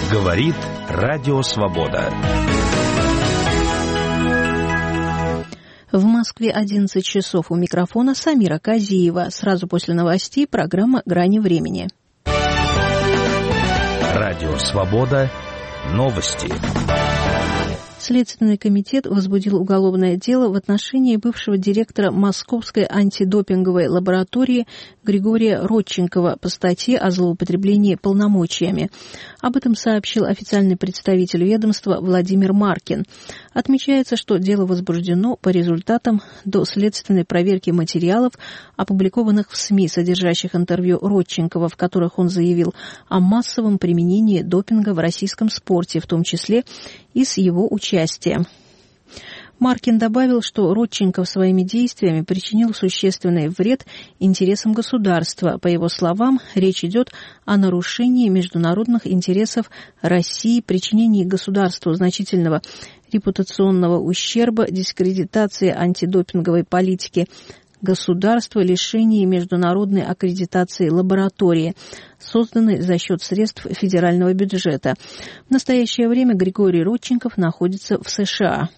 Говорит Радио Свобода. В Москве 11 часов. У микрофона Самира Казиева. Сразу после новостей программа «Грани времени». Радио Свобода. Новости. Следственный комитет возбудил уголовное дело в отношении бывшего директора Московской антидопинговой лаборатории Григория Родченкова по статье о злоупотреблении полномочиями. Об этом сообщил официальный представитель ведомства Владимир Маркин. Отмечается, что дело возбуждено по результатам доследственной проверки материалов, опубликованных в СМИ, содержащих интервью Родченкова, в которых он заявил о массовом применении допинга в российском спорте, в том числе и с его участием. Маркин добавил, что Родченков своими действиями причинил существенный вред интересам государства. По его словам, речь идет о нарушении международных интересов России, причинении государству значительного репутационного ущерба, дискредитации антидопинговой политики государства, лишении международной аккредитации лаборатории, созданной за счет средств федерального бюджета. В настоящее время Григорий Родченков находится в США.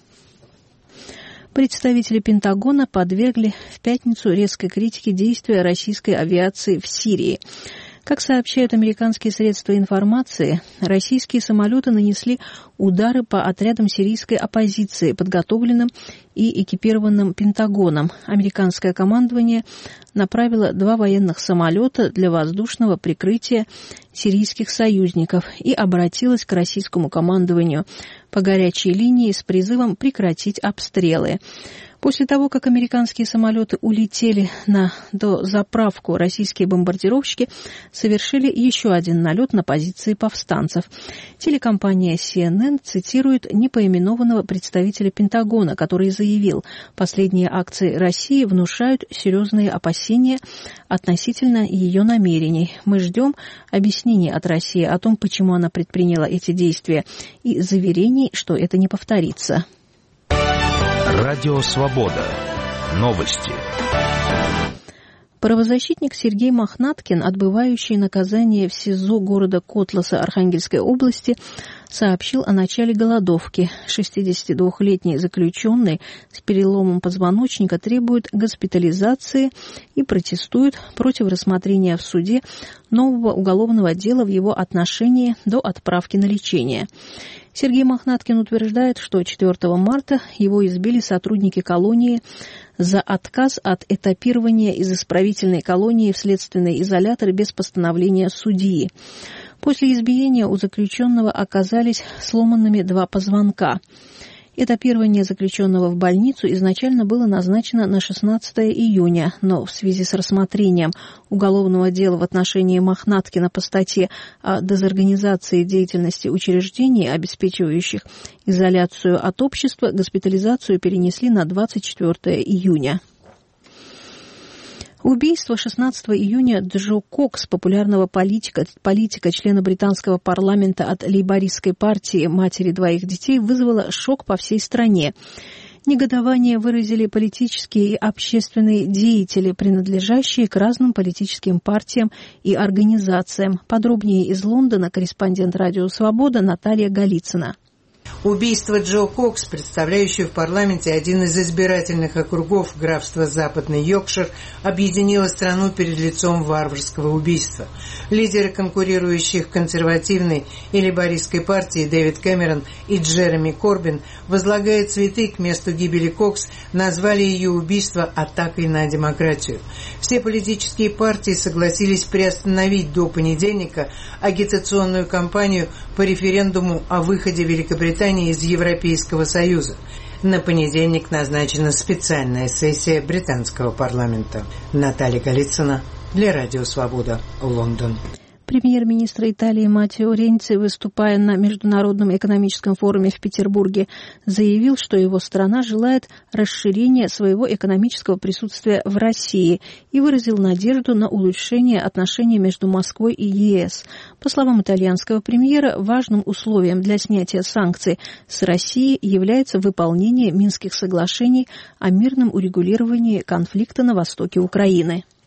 Представители Пентагона подвергли в пятницу резкой критике действия российской авиации в Сирии. Как сообщают американские средства информации, российские самолеты нанесли удары по отрядам сирийской оппозиции, подготовленным и экипированным Пентагоном. Американское командование направило 2 военных самолета для воздушного прикрытия сирийских союзников и обратилось к российскому командованию по горячей линии с призывом прекратить обстрелы. После того, как американские самолеты улетели на дозаправку, российские бомбардировщики совершили еще один налет на позиции повстанцев. Телекомпания CNN цитирует непоименованного представителя Пентагона, который заявил, последние акции России внушают серьезные опасения относительно ее намерений. Мы ждем объяснений от России о том, почему она предприняла эти действия, и заверений, что это не повторится. Радио Свобода. Новости. Правозащитник Сергей Мохнаткин, отбывающий наказание в СИЗО города Котласа Архангельской области, сообщил о начале голодовки. 62-летний заключенный с переломом позвоночника требует госпитализации и протестует против рассмотрения в суде нового уголовного дела в его отношении до отправки на лечение. Сергей Мохнаткин утверждает, что 4 марта его избили сотрудники колонии за отказ от этапирования из исправительной колонии в следственный изолятор без постановления судьи. После избиения у заключенного оказались сломанными 2 позвонка. Этапирование заключенного в больницу изначально было назначено на 16 июня, но в связи с рассмотрением уголовного дела в отношении Мохнаткина по статье о дезорганизации деятельности учреждений, обеспечивающих изоляцию от общества, госпитализацию перенесли на 24 июня. Убийство 16 июня Джо Кокс, популярного политика, члена британского парламента от лейбористской партии, матери 2 детей, вызвало шок по всей стране. Негодование выразили политические и общественные деятели, принадлежащие к разным политическим партиям и организациям. Подробнее из Лондона корреспондент «Радио Свобода» Наталья Голицына. Убийство Джо Кокс, представляющего в парламенте один из избирательных округов графства Западный Йоркшир, объединило страну перед лицом варварского убийства. Лидеры конкурирующих консервативной и лейбористской партии Дэвид Кэмерон и Джереми Корбин, возлагая цветы к месту гибели Кокс, назвали ее убийство атакой на демократию. Все политические партии согласились приостановить до понедельника агитационную кампанию по референдуму о выходе Великобритании из Европейского Союза. На понедельник назначена специальная сессия британского парламента. Наталья Голицына для Радио Свобода, Лондон. Премьер-министр Италии Маттео Ренци, выступая на Международном экономическом форуме в Петербурге, заявил, что его страна желает расширения своего экономического присутствия в России и выразил надежду на улучшение отношений между Москвой и ЕС. По словам итальянского премьера, важным условием для снятия санкций с России является выполнение Минских соглашений о мирном урегулировании конфликта на востоке Украины.